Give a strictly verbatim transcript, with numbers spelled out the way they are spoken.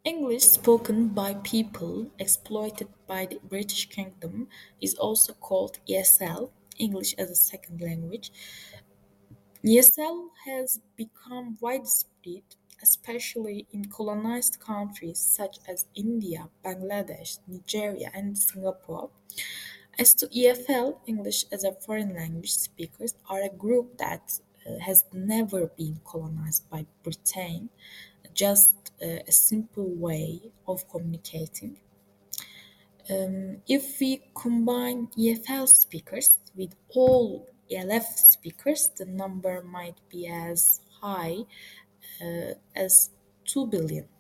English spoken by people exploited by the British Kingdom is also called E S L, English as a Second Language. E S L has become widespread, especially in colonized countries such as India, Bangladesh, Nigeria, and Singapore. As to E F L, English as a foreign language speakers are a group that uh, has never been colonized by Britain, just uh, a simple way of communicating. Um, if we combine E F L speakers with all E L F speakers, the number might be as high uh, as two billion.